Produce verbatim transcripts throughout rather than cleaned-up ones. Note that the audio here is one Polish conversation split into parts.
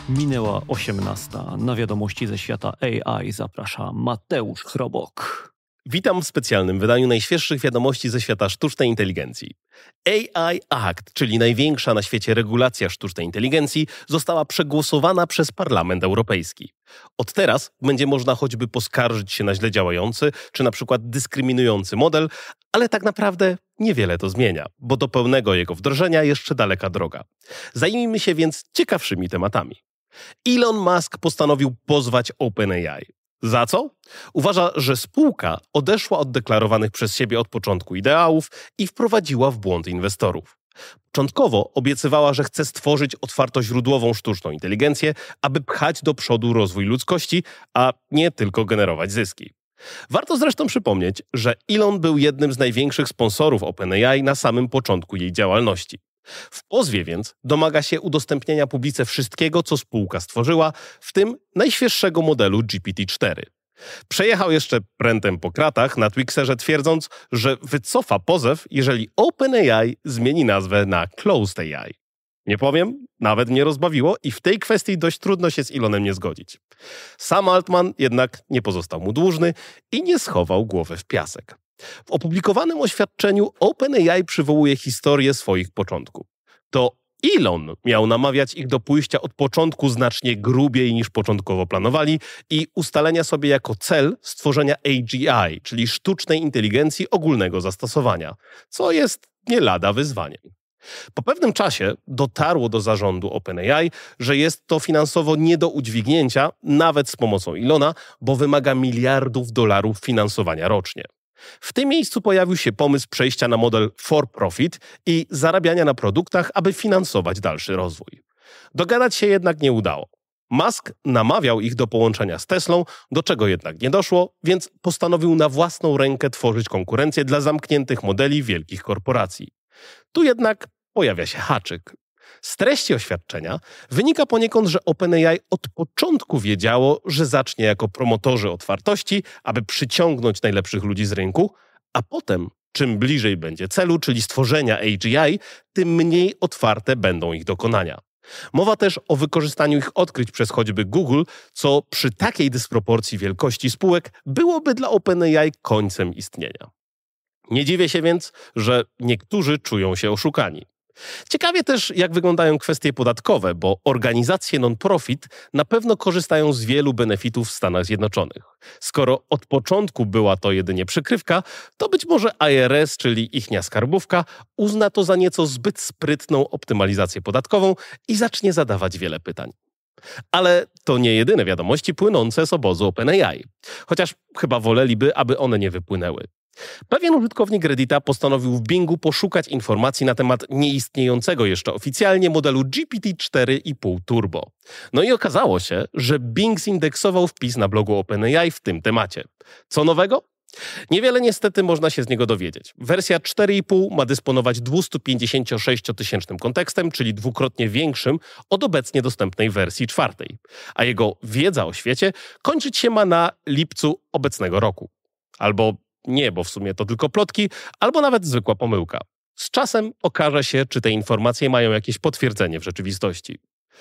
Minęła osiemnasta. Na wiadomości ze świata A I zaprasza Mateusz Chrobok. Witam w specjalnym wydaniu najświeższych wiadomości ze świata sztucznej inteligencji. A I Act, czyli największa na świecie regulacja sztucznej inteligencji, została przegłosowana przez Parlament Europejski. Od teraz będzie można choćby poskarżyć się na źle działający, czy na przykład dyskryminujący model, ale tak naprawdę niewiele to zmienia, bo do pełnego jego wdrożenia jeszcze daleka droga. Zajmijmy się więc ciekawszymi tematami. Elon Musk postanowił pozwać OpenAI. Za co? Uważa, że spółka odeszła od deklarowanych przez siebie od początku ideałów i wprowadziła w błąd inwestorów. Początkowo obiecywała, że chce stworzyć otwartoźródłową sztuczną inteligencję, aby pchać do przodu rozwój ludzkości, a nie tylko generować zyski. Warto zresztą przypomnieć, że Elon był jednym z największych sponsorów OpenAI na samym początku jej działalności. W pozwie więc domaga się udostępnienia publice wszystkiego, co spółka stworzyła, w tym najświeższego modelu G P T cztery. Przejechał jeszcze prętem po kratach na Twixerze, twierdząc, że wycofa pozew, jeżeli OpenAI zmieni nazwę na Closed A I. Nie powiem, nawet mnie rozbawiło i w tej kwestii dość trudno się z Elonem nie zgodzić. Sam Altman jednak nie pozostał mu dłużny i nie schował głowy w piasek. W opublikowanym oświadczeniu OpenAI przywołuje historię swoich początków. To Elon miał namawiać ich do pójścia od początku znacznie grubiej niż początkowo planowali i ustalenia sobie jako cel stworzenia A G I, czyli sztucznej inteligencji ogólnego zastosowania, co jest nie lada wyzwaniem. Po pewnym czasie dotarło do zarządu OpenAI, że jest to finansowo nie do udźwignięcia, nawet z pomocą Elona, bo wymaga miliardów dolarów finansowania rocznie. W tym miejscu pojawił się pomysł przejścia na model for profit i zarabiania na produktach, aby finansować dalszy rozwój. Dogadać się jednak nie udało. Musk namawiał ich do połączenia z Teslą, do czego jednak nie doszło, więc postanowił na własną rękę tworzyć konkurencję dla zamkniętych modeli wielkich korporacji. Tu jednak pojawia się haczyk. Z treści oświadczenia wynika poniekąd, że OpenAI od początku wiedziało, że zacznie jako promotorzy otwartości, aby przyciągnąć najlepszych ludzi z rynku, a potem, czym bliżej będzie celu, czyli stworzenia A G I, tym mniej otwarte będą ich dokonania. Mowa też o wykorzystaniu ich odkryć przez choćby Google, co przy takiej dysproporcji wielkości spółek byłoby dla OpenAI końcem istnienia. Nie dziwię się więc, że niektórzy czują się oszukani. Ciekawie też, jak wyglądają kwestie podatkowe, bo organizacje non-profit na pewno korzystają z wielu benefitów w Stanach Zjednoczonych. Skoro od początku była to jedynie przykrywka, to być może I R S, czyli ichnia skarbówka, uzna to za nieco zbyt sprytną optymalizację podatkową i zacznie zadawać wiele pytań. Ale to nie jedyne wiadomości płynące z obozu OpenAI. Chociaż chyba woleliby, aby one nie wypłynęły. Pewien użytkownik Reddita postanowił w Bingu poszukać informacji na temat nieistniejącego jeszcze oficjalnie modelu G P T cztery i pół Turbo. No i okazało się, że Bing zindeksował wpis na blogu OpenAI w tym temacie. Co nowego? Niewiele niestety można się z niego dowiedzieć. Wersja cztery i pół ma dysponować dwiestopięćdziesięcioszesťtysięcznym kontekstem, czyli dwukrotnie większym od obecnie dostępnej wersji czwartej. A jego wiedza o świecie kończyć się ma na lipcu obecnego roku. Albo nie, bo w sumie to tylko plotki, albo nawet zwykła pomyłka. Z czasem okaże się, czy te informacje mają jakieś potwierdzenie w rzeczywistości.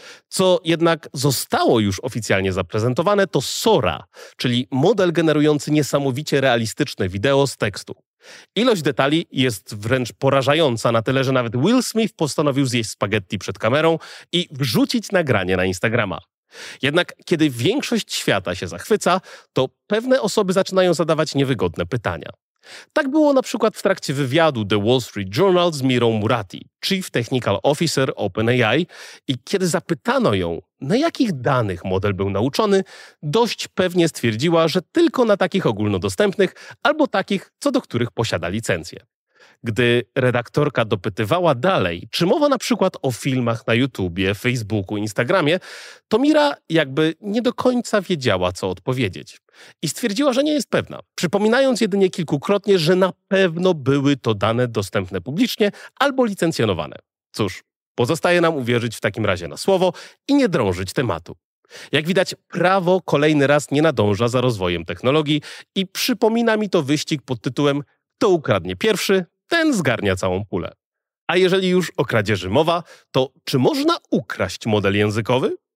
Co jednak zostało już oficjalnie zaprezentowane, to Sora, czyli model generujący niesamowicie realistyczne wideo z tekstu. Ilość detali jest wręcz porażająca na tyle, że nawet Will Smith postanowił zjeść spaghetti przed kamerą i wrzucić nagranie na Instagrama. Jednak kiedy większość świata się zachwyca, to pewne osoby zaczynają zadawać niewygodne pytania. Tak było na przykład w trakcie wywiadu The Wall Street Journal z Mirą Murati, Chief Technical Officer OpenAI, i kiedy zapytano ją, na jakich danych model był nauczony, dość pewnie stwierdziła, że tylko na takich ogólnodostępnych albo takich, co do których posiada licencję. Gdy redaktorka dopytywała dalej, czy mowa na przykład o filmach na YouTubie, Facebooku, Instagramie, to Mira jakby nie do końca wiedziała, co odpowiedzieć. I stwierdziła, że nie jest pewna, przypominając jedynie kilkukrotnie, że na pewno były to dane dostępne publicznie albo licencjonowane. Cóż, pozostaje nam uwierzyć w takim razie na słowo i nie drążyć tematu. Jak widać, prawo kolejny raz nie nadąża za rozwojem technologii i przypomina mi to wyścig pod tytułem "Kto ukradnie pierwszy, ten zgarnia całą pulę". A jeżeli już o kradzieży mowa, to czy można ukraść model językowy?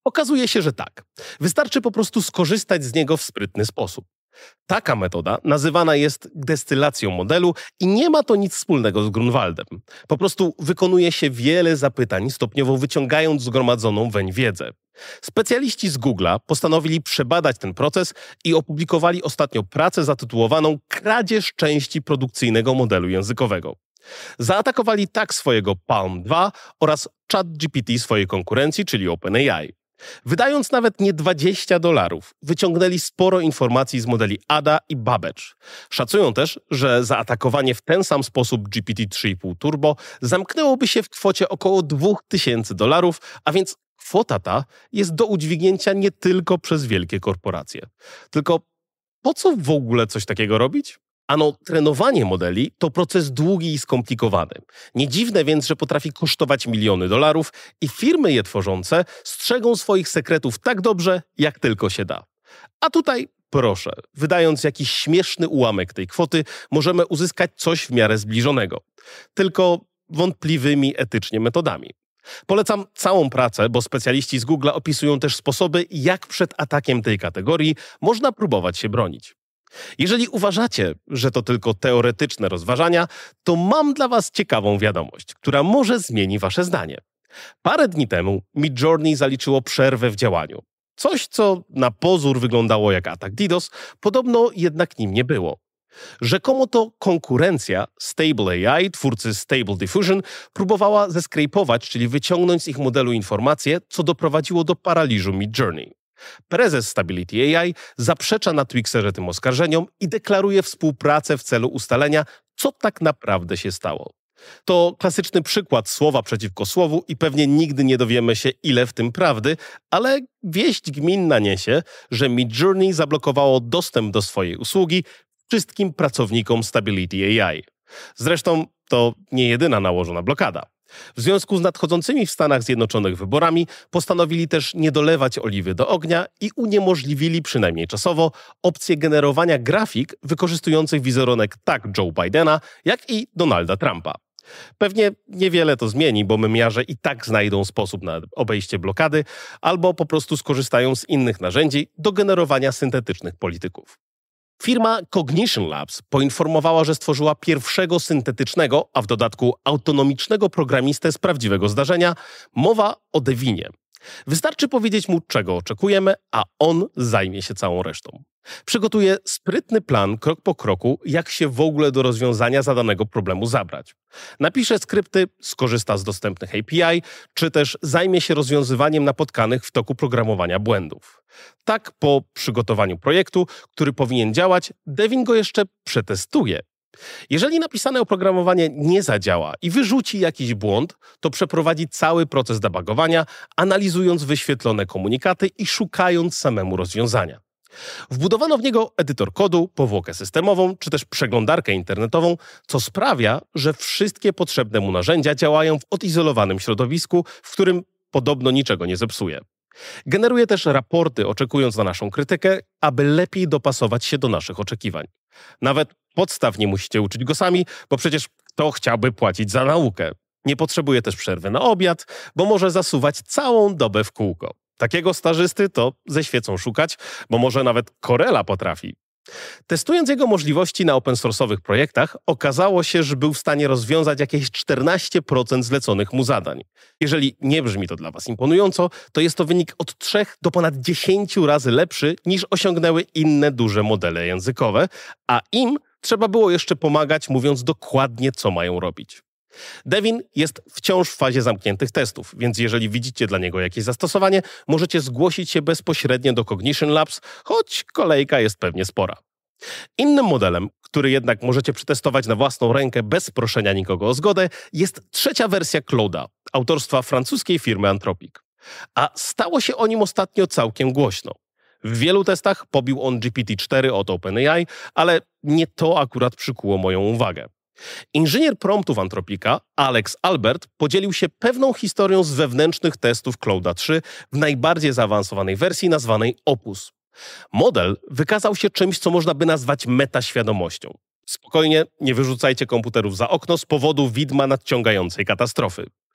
Okazuje się, że tak. Wystarczy po prostu skorzystać z niego w sprytny sposób. Taka metoda nazywana jest destylacją modelu i nie ma to nic wspólnego z Grunwaldem. Po prostu wykonuje się wiele zapytań, stopniowo wyciągając zgromadzoną weń wiedzę. Specjaliści z Google'a postanowili przebadać ten proces i opublikowali ostatnio pracę zatytułowaną Kradzież części produkcyjnego modelu językowego. Zaatakowali tak swojego Palm dwa oraz ChatGPT swojej konkurencji, czyli OpenAI. Wydając nawet nie dwadzieścia dolarów, wyciągnęli sporo informacji z modeli Ada i Babbage. Szacują też, że zaatakowanie w ten sam sposób G P T trzy i pół Turbo zamknęłoby się w kwocie około dwa tysiące dolarów, a więc kwota ta jest do udźwignięcia nie tylko przez wielkie korporacje. Tylko po co w ogóle coś takiego robić? Ano, trenowanie modeli to proces długi i skomplikowany. Nie dziwne więc, że potrafi kosztować miliony dolarów i firmy je tworzące strzegą swoich sekretów tak dobrze, jak tylko się da. A tutaj, proszę, wydając jakiś śmieszny ułamek tej kwoty, możemy uzyskać coś w miarę zbliżonego. Tylko wątpliwymi etycznie metodami. Polecam całą pracę, bo specjaliści z Google'a opisują też sposoby, jak przed atakiem tej kategorii można próbować się bronić. Jeżeli uważacie, że to tylko teoretyczne rozważania, to mam dla was ciekawą wiadomość, która może zmieni wasze zdanie. Parę dni temu Midjourney zaliczyło przerwę w działaniu. Coś, co na pozór wyglądało jak atak DDoS, podobno jednak nim nie było. Rzekomo to konkurencja Stable A I, twórcy Stable Diffusion, próbowała zeskrejpować, czyli wyciągnąć z ich modelu informacje, co doprowadziło do paraliżu Midjourney. Prezes Stability A I zaprzecza na Twixerze tym oskarżeniom i deklaruje współpracę w celu ustalenia, co tak naprawdę się stało. To klasyczny przykład słowa przeciwko słowu i pewnie nigdy nie dowiemy się, ile w tym prawdy, ale wieść gminna niesie, że Midjourney zablokowało dostęp do swojej usługi wszystkim pracownikom Stability A I. Zresztą to nie jedyna nałożona blokada. W związku z nadchodzącymi w Stanach Zjednoczonych wyborami postanowili też nie dolewać oliwy do ognia i uniemożliwili przynajmniej czasowo opcję generowania grafik wykorzystujących wizerunek tak Joe Bidena, jak i Donalda Trumpa. Pewnie niewiele to zmieni, bo memiarze i tak znajdą sposób na obejście blokady albo po prostu skorzystają z innych narzędzi do generowania syntetycznych polityków. Firma Cognition Labs poinformowała, że stworzyła pierwszego syntetycznego, a w dodatku autonomicznego programistę z prawdziwego zdarzenia. Mowa o Devinie. Wystarczy powiedzieć mu, czego oczekujemy, a on zajmie się całą resztą. Przygotuje sprytny plan krok po kroku, jak się w ogóle do rozwiązania zadanego problemu zabrać. Napisze skrypty, skorzysta z dostępnych A P I, czy też zajmie się rozwiązywaniem napotkanych w toku programowania błędów. Tak po przygotowaniu projektu, który powinien działać, Devin go jeszcze przetestuje. Jeżeli napisane oprogramowanie nie zadziała i wyrzuci jakiś błąd, to przeprowadzi cały proces debugowania, analizując wyświetlone komunikaty i szukając samemu rozwiązania. Wbudowano w niego edytor kodu, powłokę systemową czy też przeglądarkę internetową, co sprawia, że wszystkie potrzebne mu narzędzia działają w odizolowanym środowisku, w którym podobno niczego nie zepsuje. Generuje też raporty, oczekując na naszą krytykę, aby lepiej dopasować się do naszych oczekiwań. Nawet podstaw nie musicie uczyć go sami, bo przecież kto chciałby płacić za naukę? Nie potrzebuje też przerwy na obiad, bo może zasuwać całą dobę w kółko. Takiego stażysty to ze świecą szukać, bo może nawet Corella potrafi. Testując jego możliwości na open source'owych projektach, okazało się, że był w stanie rozwiązać jakieś czternaście procent zleconych mu zadań. Jeżeli nie brzmi to dla was imponująco, to jest to wynik od trzech do ponad dziesięciu razy lepszy niż osiągnęły inne duże modele językowe, a im trzeba było jeszcze pomagać, mówiąc dokładnie, co mają robić. Devin jest wciąż w fazie zamkniętych testów, więc jeżeli widzicie dla niego jakieś zastosowanie, możecie zgłosić się bezpośrednio do Cognition Labs, choć kolejka jest pewnie spora. Innym modelem, który jednak możecie przetestować na własną rękę bez proszenia nikogo o zgodę, jest trzecia wersja Claude'a, autorstwa francuskiej firmy Anthropic. A stało się o nim ostatnio całkiem głośno. W wielu testach pobił on G P T cztery od OpenAI, ale nie to akurat przykuło moją uwagę. Inżynier promptów Anthropica, Alex Albert, podzielił się pewną historią z wewnętrznych testów Claude'a trzy w najbardziej zaawansowanej wersji nazwanej Opus. Model wykazał się czymś, co można by nazwać metaświadomością. Spokojnie, nie wyrzucajcie komputerów za okno z powodu widma nadciągającej katastrofy.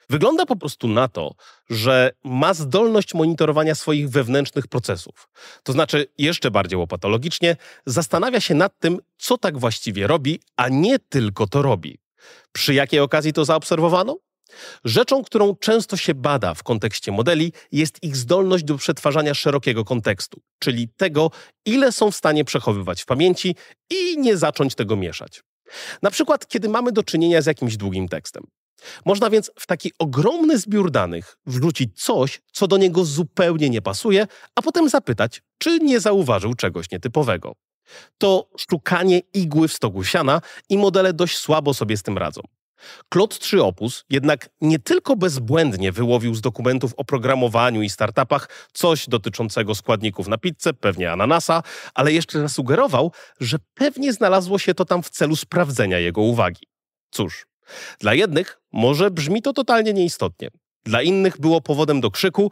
Wygląda po prostu na to, że ma zdolność monitorowania swoich wewnętrznych procesów. To znaczy, jeszcze bardziej łopatologicznie, zastanawia się nad tym, co tak właściwie robi, a nie tylko to robi. Przy jakiej okazji to zaobserwowano? Rzeczą, którą często się bada w kontekście modeli, jest ich zdolność do przetwarzania szerokiego kontekstu, czyli tego, ile są w stanie przechowywać w pamięci i nie zacząć tego mieszać. Na przykład, kiedy mamy do czynienia z jakimś długim tekstem. Można więc w taki ogromny zbiór danych wrzucić coś, co do niego zupełnie nie pasuje, a potem zapytać, czy nie zauważył czegoś nietypowego. To szukanie igły w stogu siana i modele dość słabo sobie z tym radzą. Claude trzy Opus jednak nie tylko bezbłędnie wyłowił z dokumentów o programowaniu i startupach coś dotyczącego składników na pizzę, pewnie ananasa, ale jeszcze zasugerował, że pewnie znalazło się to tam w celu sprawdzenia jego uwagi. Cóż, dla jednych może brzmi to totalnie nieistotnie. Dla innych było powodem do krzyku,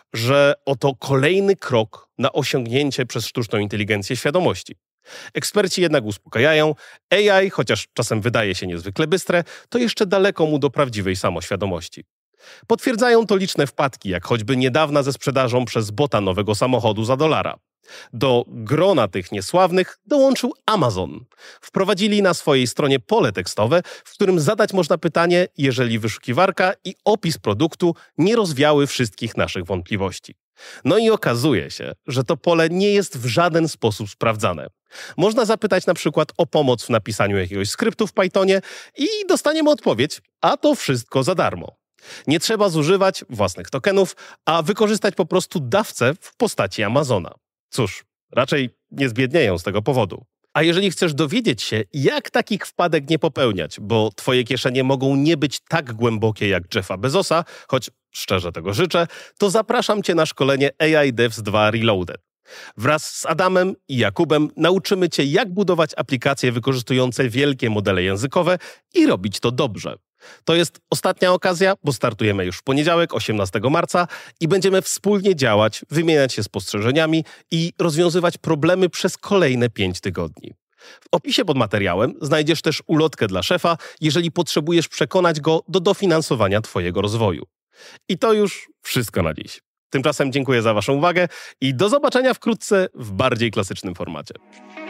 że oto kolejny krok na osiągnięcie przez sztuczną inteligencję świadomości. Eksperci jednak uspokajają, A I, chociaż czasem wydaje się niezwykle bystre, to jeszcze daleko mu do prawdziwej samoświadomości. Potwierdzają to liczne wpadki, jak choćby niedawna ze sprzedażą przez bota nowego samochodu za dolara. Do grona tych niesławnych dołączył Amazon. Wprowadzili na swojej stronie pole tekstowe, w którym zadać można pytanie, jeżeli wyszukiwarka i opis produktu nie rozwiały wszystkich naszych wątpliwości. No i okazuje się, że to pole nie jest w żaden sposób sprawdzane. Można zapytać na przykład o pomoc w napisaniu jakiegoś skryptu w Pythonie i dostaniemy odpowiedź, a to wszystko za darmo. Nie trzeba zużywać własnych tokenów, a wykorzystać po prostu dawcę w postaci Amazona. Cóż, raczej nie zbiednieją z tego powodu. A jeżeli chcesz dowiedzieć się, jak takich wpadek nie popełniać, bo twoje kieszenie mogą nie być tak głębokie jak Jeffa Bezosa, choć szczerze tego życzę, to zapraszam cię na szkolenie A I Devs dwa Reloaded. Wraz z Adamem i Jakubem nauczymy cię, jak budować aplikacje wykorzystujące wielkie modele językowe i robić to dobrze. To jest ostatnia okazja, bo startujemy już w poniedziałek, osiemnastego marca i będziemy wspólnie działać, wymieniać się spostrzeżeniami i rozwiązywać problemy przez kolejne pięć tygodni. W opisie pod materiałem znajdziesz też ulotkę dla szefa, jeżeli potrzebujesz przekonać go do dofinansowania twojego rozwoju. I to już wszystko na dziś. Tymczasem dziękuję za waszą uwagę i do zobaczenia wkrótce w bardziej klasycznym formacie.